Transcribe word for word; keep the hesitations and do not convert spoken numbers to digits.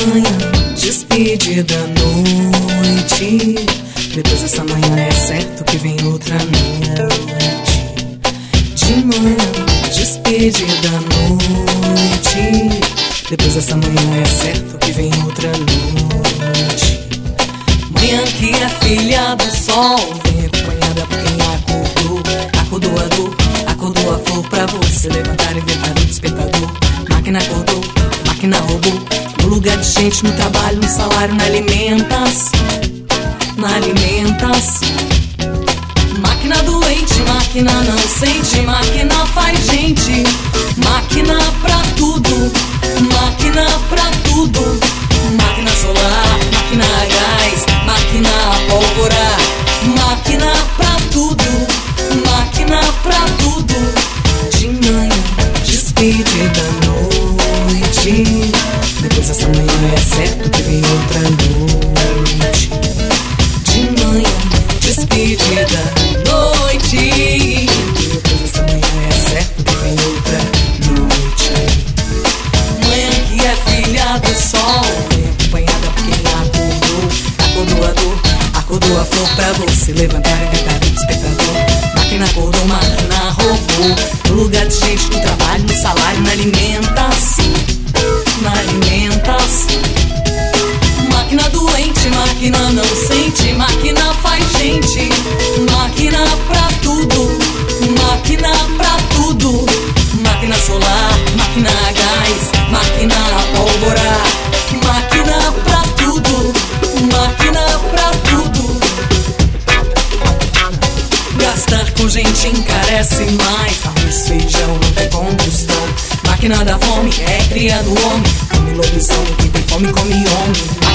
manhã, despedida à noite. Depois dessa manhã é certo que vem outra noite. De manhã, despedida à noite. Depois dessa manhã é certo que vem outra noite. Manhã que é filha do sol, vem acompanhada por quem acordou. Acordou a dor, acordou a flor pra você levantar e inventar o despertador. Máquina acordou, máquina roubou. No lugar de gente, no trabalho, no salário, na alimentas. Na alimentas. Máquina doente, máquina não sente. Máquina faz gente. Máquina pra tudo. Máquina pra tudo. Máquina solar, máquina a gás. Máquina a pólvora. Máquina pra tudo. Máquina pra tudo. De manhã, despedida à noite. Depois dessa manhã é certo que vem outra noite. De manhã, despedida à noite. Depois dessa manhã é certo que vem outra noite. Manhã que é filha do sol, vem acompanhada por quem acordou. Acordou a dor, acordou a flor pra você levantar e inventar o despertador. Máquina acordou, máquina roubou. No lugar de gente, no trabalho, no salário, na alimentas. Na alimentas. Máquina doente, máquina não sente. Máquina faz gente. Máquina pra tudo. Máquina pra tudo. Máquina solar, máquina a gás. Máquina a pólvora. Máquina pra tudo. Máquina pra tudo. Gastar com gente encarece mais. Arroz, feijão, não tem combustão. Máquina da fome é cria do homem. Come lobisomem, quem tem fome come homem.